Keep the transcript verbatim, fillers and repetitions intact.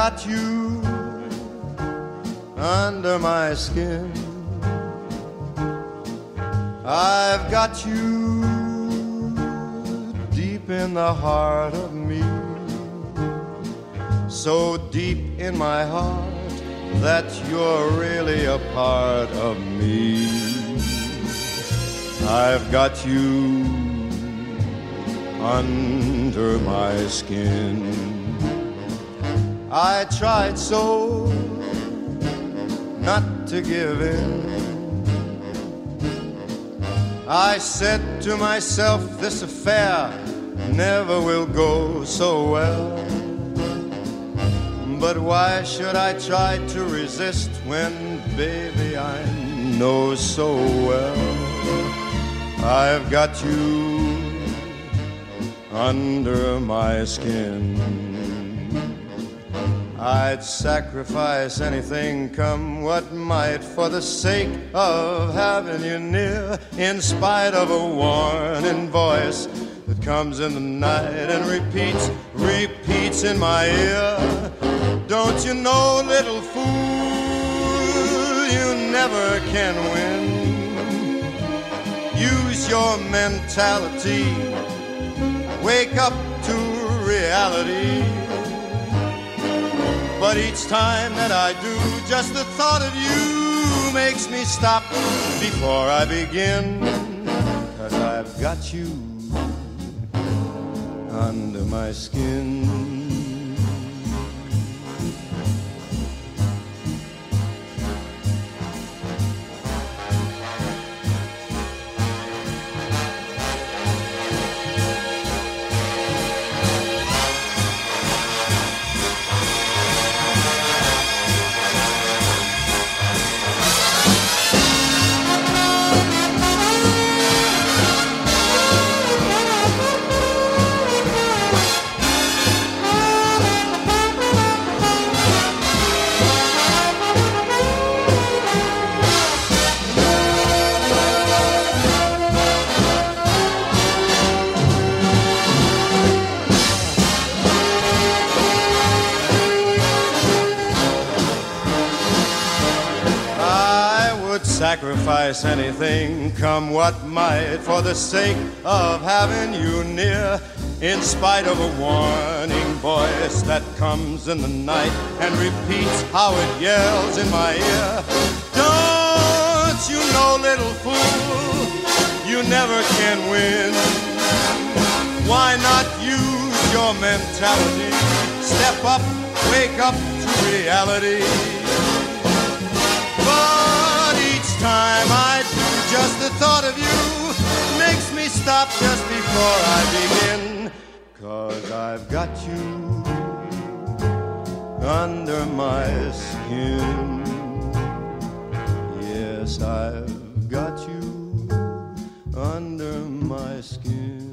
got you under my skin. I've got you deep in the heart of me, so deep in my heart that you're really a part of me. I've got you under my skin. I tried so not to give in. I said to myself, this affair never will go so well. But why should I try to resist when, baby, I know so well I've got you under my skin. I'd sacrifice anything, come what might, for the sake of having you near, in spite of a warning voice that comes in the night and repeats, repeats in my ear. Don't you know, little fool, you never can win. Use your mentality, wake up to reality. But each time that I do, just the thought of you makes me stop before I begin. 'Cause I've got you under my skin. Sacrifice anything, come what might, for the sake of having you near, in spite of a warning voice that comes in the night and repeats how it yells in my ear. Don't you know, little fool, you never can win. Why not use your mentality? Step up, wake up to reality. But each time I do, just the thought of you makes me stop just before I begin. 'Cause I've got you under my skin. Yes, I've got you under my skin.